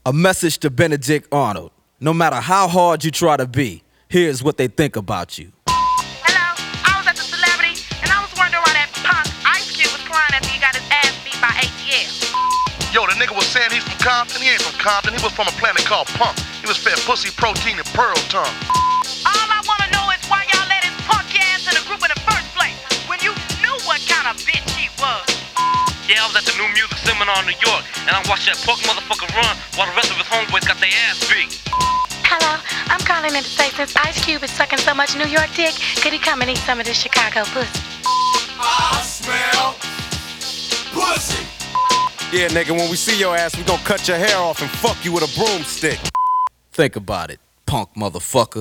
A message to Benedict Arnold. No matter how hard you try to be, here's what they think about you. Hello, I was at the Celebrity, and I was wondering why that punk Ice Cube was crying after he got his ass beat by ATL. Yo, the nigga was saying he's from Compton. He ain't from Compton. He was from a planet called Punk. He was fed pussy, protein, and pearl tongue. All I want to know is why y'all let his punk ass in the group in the first place, when you knew what kind of bitch he was. Yeah, I was at the New Music Seminar in New York, and I watched that punk motherfucker run while the rest of his homeboys got their ass beat. Hello, I'm calling in to say since Ice Cube is sucking so much New York dick, could he come and eat some of this Chicago pussy? I smell pussy. Yeah, nigga, when we see your ass, we gon' cut your hair off and fuck you with a broomstick. Think about it, punk motherfucker.